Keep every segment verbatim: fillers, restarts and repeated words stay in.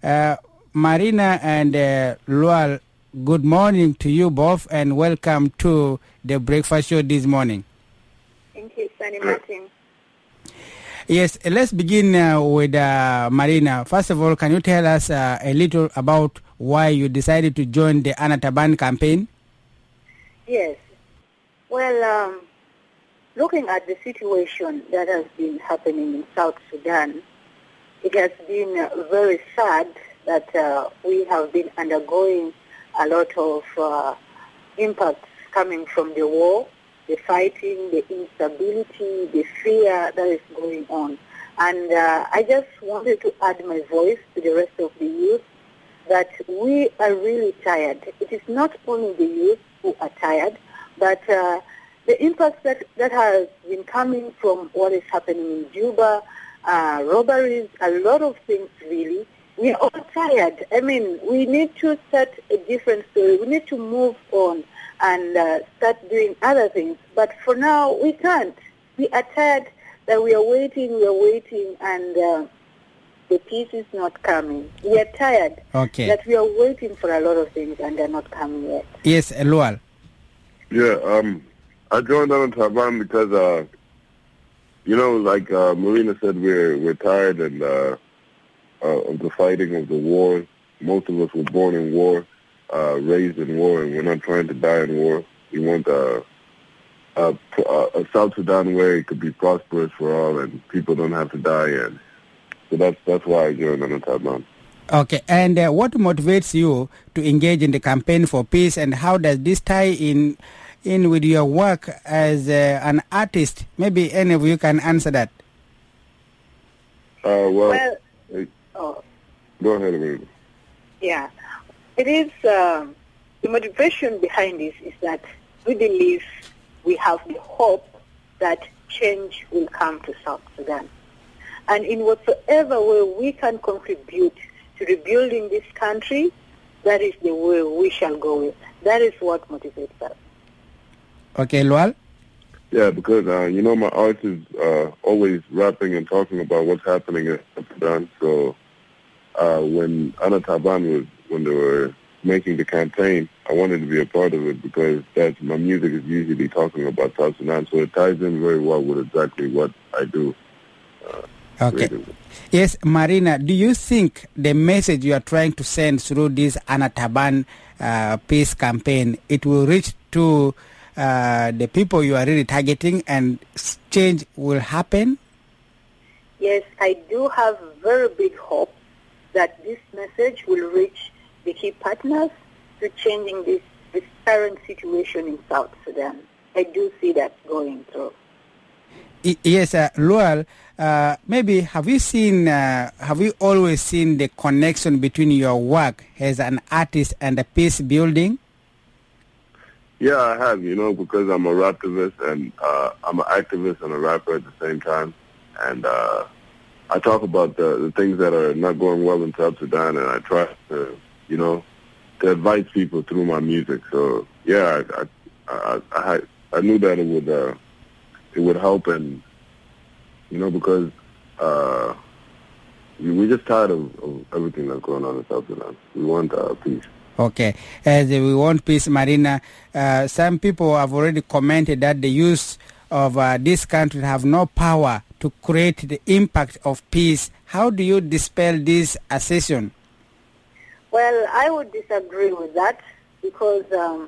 Uh, Marina and uh, Lual, good morning to you both and welcome to the breakfast show this morning. Thank you, Sunny Martin. Yes, let's begin uh, with uh, Marina. First of all, can you tell us uh, a little about why you decided to join the Anna Taban campaign? Yes. Well, um, looking at the situation that has been happening in South Sudan, it has been uh, very sad that uh, we have been undergoing a lot of uh, impacts coming from the war, the fighting, the instability, the fear that is going on. And uh, I just wanted to add my voice to the rest of the youth that we are really tired. It is not only the youth who are tired, but uh, the impact that, that has been coming from what is happening in Juba, uh, robberies, a lot of things really. We are all tired. I mean, we need to set a different story. We need to move on and uh, start doing other things. But for now, we can't. We are tired that we are waiting, we are waiting, and uh, the peace is not coming. We are tired okay. that we are waiting for a lot of things and they're not coming yet. Yes, Lual. Yeah, um, I joined on Taban because, uh, you know, like uh, Marina said, we're we're tired and uh, uh, of the fighting, of the war. Most of us were born in war. Uh, raised in war, and we're not trying to die in war. We want uh, a, a, a South Sudan where it could be prosperous for all, and people don't have to die. And so that's that's why I joined on the Taban. Okay, and uh, what motivates you to engage in the campaign for peace, and how does this tie in in with your work as uh, an artist? Maybe any of you can answer that. Uh, well, well hey, oh. Go ahead, Marina. Yeah. It is, uh, the motivation behind this is that we believe we have the hope that change will come to South Sudan. And in whatsoever way we can contribute to rebuilding this country, that is the way we shall go with. That is what motivates us. Okay, Lual? Yeah, because, uh, you know, my art is uh, always rapping and talking about what's happening in South Sudan. So uh, when Anna Taban was when they were making the campaign, I wanted to be a part of it because that's my music is usually talking about South Sudan, so it ties in very well with exactly what I do. Uh, okay. Creatively. Yes, Marina, do you think the message you are trying to send through this Anna Taban uh, peace campaign, it will reach to uh, the people you are really targeting and change will happen? Yes, I do have very big hope that this message will reach the key partners to changing this, this current situation in South Sudan. I do see that going through. Yes, uh, Lual, uh, maybe have you seen, uh, have you always seen the connection between your work as an artist and the peace building? Yeah, I have, you know, because I'm a raptivist and uh, I'm an activist and a rapper at the same time. And uh, I talk about the, the things that are not going well in South Sudan, and I try to, you know, to advise people through my music. So yeah, I I I, I, I knew that it would uh, it would help, and you know, because uh, we're just tired of, of everything that's going on in South Sudan. We want uh, peace. Okay, as we want peace, Marina. Uh, some people have already commented that the youth of uh, this country have no power to create the impact of peace. How do you dispel this assertion? Well, I would disagree with that because um,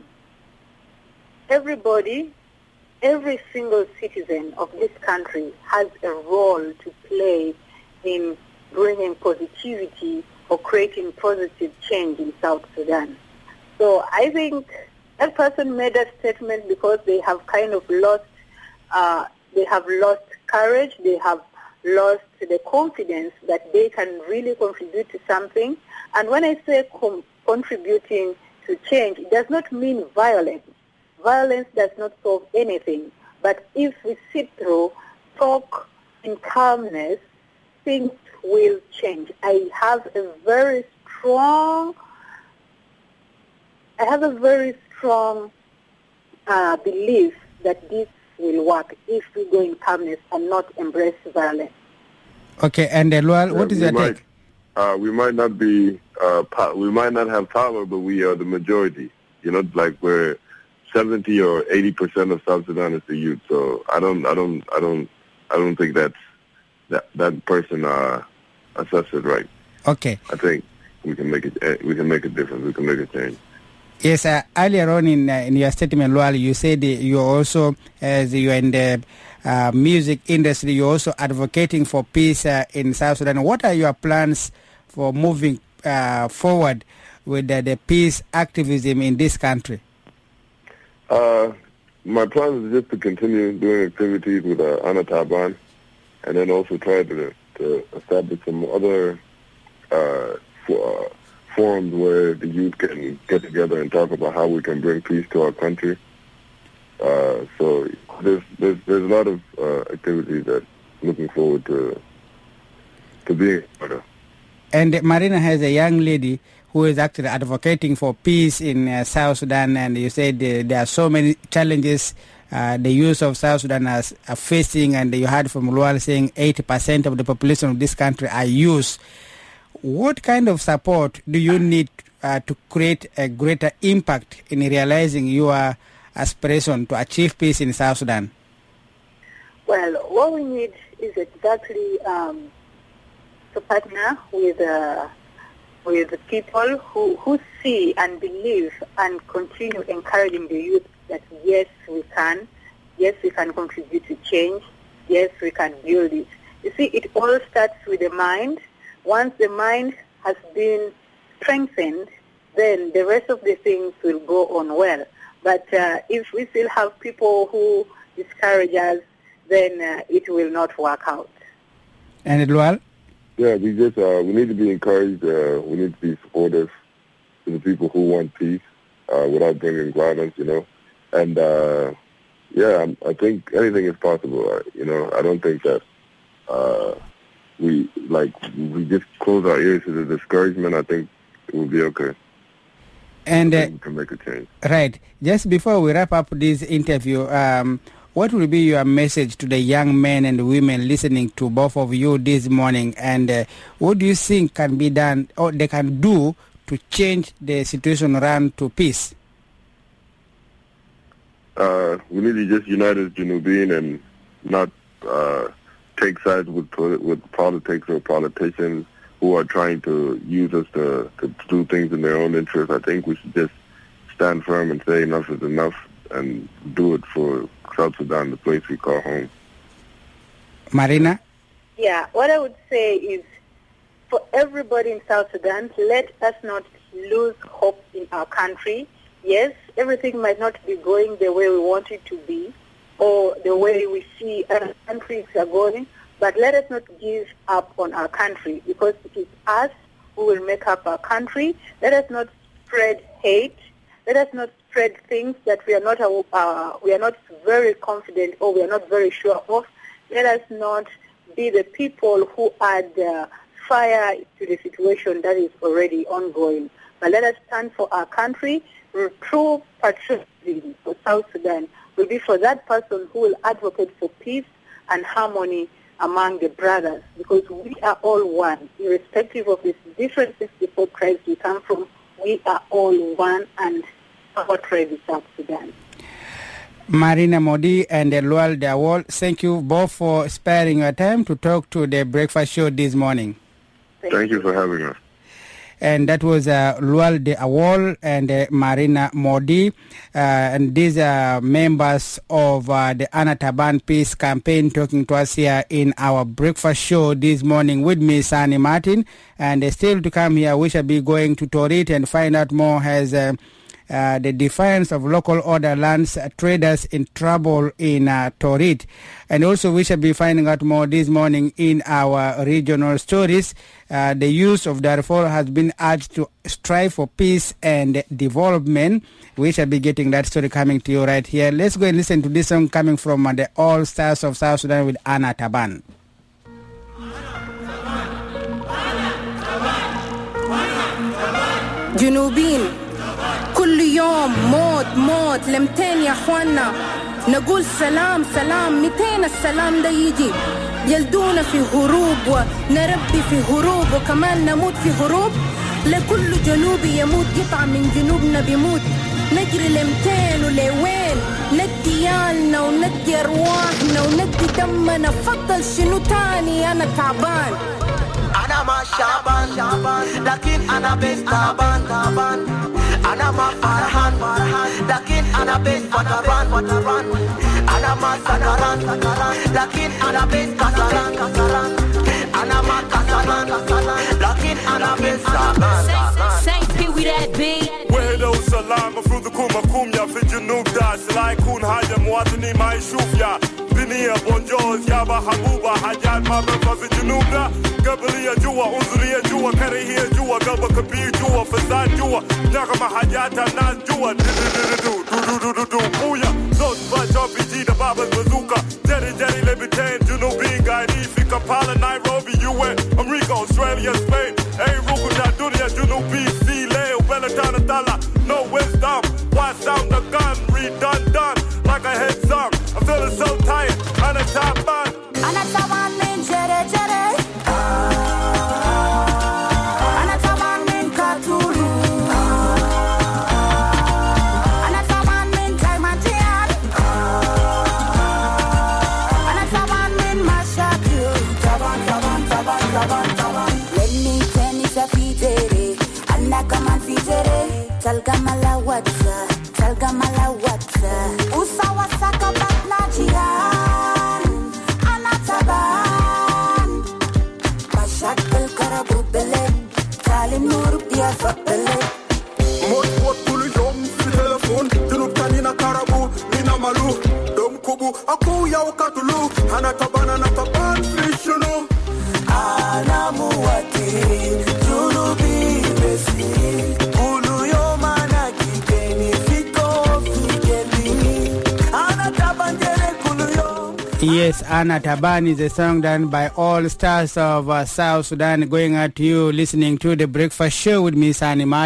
everybody, every single citizen of this country has a role to play in bringing positivity or creating positive change in South Sudan. So I think that person made a statement because they have kind of lost, uh, they have lost courage, they have lost the confidence that they can really contribute to something. And when I say com- contributing to change, it does not mean violence. Violence does not solve anything. But if we sit through, talk in calmness, things will change. I have a very strong, I have a very strong uh, belief that this will work if we go in calmness and not embrace violence. Okay, and uh, Lual, what is we your might, take? uh, we might not be, uh, po- we might not have power, but we are the majority. You know, like we're seventy or eighty percent of South Sudan is the youth. So I don't, I don't, I don't, I don't think that's that that person uh, assessed it right. Okay. I think we can make it. We can make a difference. We can make a change. Yes, uh, earlier on in uh, in your statement, Lual, you said you also, as you are in the uh, music industry, you're also advocating for peace uh, in South Sudan. What are your plans for moving uh, forward with uh, the peace activism in this country? Uh, my plan is just to continue doing activities with uh, Anna Taban, and then also try to, to establish some other uh, for, uh, forums where the youth can get together and talk about how we can bring peace to our country. Uh, so there's, there's there's a lot of uh, activities that I'm looking forward to to being part of. And Marina has a young lady who is actually advocating for peace in uh, South Sudan, and you said uh, there are so many challenges uh, the youth of South Sudan are, are facing, and you heard from Lual saying eighty percent of the population of this country are youth. What kind of support do you need uh, to create a greater impact in realizing your aspiration to achieve peace in South Sudan? Well, what we need is exactly um, to partner with uh, with the people who, who see and believe and continue encouraging the youth that yes, we can, yes, we can contribute to change, yes, we can build it. You see, it all starts with the mind. Once the mind has been strengthened, then the rest of the things will go on well. But uh, if we still have people who discourage us, then uh, it will not work out. And Lual? Yeah, we just uh, we need to be encouraged. Uh, we need to be supportive to the people who want peace uh, without bringing violence. You know, and uh, yeah, I think anything is possible. Uh, you know, I don't think that. Uh, We like we just close our ears to the discouragement. I think it will be okay. And uh, we can make a change. Right. Just before we wrap up this interview, um, what will be your message to the young men and women listening to both of you this morning? And uh, what do you think can be done or they can do to change the situation around to peace? Uh, we need to just unite as Junubin and not. Uh, take sides with with politics or politicians who are trying to use us to, to do things in their own interest. I think we should just stand firm and say enough is enough and do it for South Sudan, the place we call home. Marina? Yeah, what I would say is for everybody in South Sudan, let us not lose hope in our country. Yes, everything might not be going the way we want it to be, or the way we see other countries are going, but let us not give up on our country, because it is us who will make up our country. Let us not spread hate. Let us not spread things that we are not uh, we are not very confident or we are not very sure of. Let us not be the people who add uh, fire to the situation that is already ongoing. But let us stand for our country. True patriotism for South Sudan will be for that person who will advocate for peace and harmony among the brothers, because we are all one, irrespective of the differences before Christ we come from. We are all one, and our tribe is South Sudan. Marina Modi and Lual De Awol, thank you both for sparing your time to talk to the breakfast show this morning. Thank, Thank you for having us. And that was uh, Lual De Awol and uh, Marina Modi. Uh, and these are members of uh, the Anna Taban Peace Campaign talking to us here in our breakfast show this morning with me, Sani Martin. And uh, still to come here, we shall be going to Torit and find out more as uh, uh, the defiance of local order lands uh, traders in trouble in uh, Torit. And also we shall be finding out more this morning in our regional stories. Uh, the youth of Darfur has been urged to strive for peace and development. We shall be getting that story coming to you right here. Let's go and listen to this song coming from uh, the All Stars of South Sudan with Anna Taban. جنوبين كل يوم موت موت لمتين يا اخوانا نقول سلام سلام متين السلام ده يجي يلدونا في هروب ونربي في هروب وكمان نموت في هروب. لكل جنوبي يموت قطعة من جنوبنا بيموت. نجري لمتين ولوين ندي يالنا وندي أرواحنا وندي دمنا. فضل شنو تاني أنا تعبان. أنا ما شعبان لكن أنا بس تعبان تعبان. أنا ما فرحان لكن أنا بس فتران فتران. أنا ما سكران لكن أنا بس كسران كسران. أنا ما كسران لكن أنا بس تعبان. Say we that big. وهدو سلام مفروض يكون مفهوم يا في الجنوب ده. سلا يكون حاجة مواطني ما يشوف يا بنية بونجوز يابا حبوبة. حاجات ما بنفع في الجنوب ده. قبلية جوا عنصرية جوا كراهية جوا قلبك كبير جوا فساد جوا. نغمة حاجات الناس جوا دو دو دو دو دو دو بويا. صوت فلاش ار بي جي ده باب البازوكا. جري جري لبتين جنوبيين قاعدين في كامبالا نيروبي يو ان أمريكا أستراليا سبين. أي روكو دا دنيا جنوبي سي لي وبلدانا طلع. No wisdom, why sound the gun redundant like a hit song. I'm feeling so tired, أنا تعبان. أنا تعبان من جري جري. أنا تعبان من كاتولو. أنا تعبان من كايماتيان. أنا تعبان من مشاكل. تعبان تعبان تعبان تعبان تعبان. Let me tell you سفيتري أنا كمان فيتري. تلقى ملاوتها تلقى ملاوتها. وسوا ساكا بطنا جيران. أنا تعبان. مشاكل كربو بلد. تعلم نور بدي أفضلك. موت موت كل يوم في تلفون. جنوب تانينا كربو لينا مالو. دوم كوبو أكويا وكاتلو. أنا تعبان أنا تعبان في شنو. أنا مواتي جنوبي بسي. Yes, Anna Taban is a song done by all stars of uh, South Sudan. Going out to you listening to The Breakfast Show with me, Sani Ma.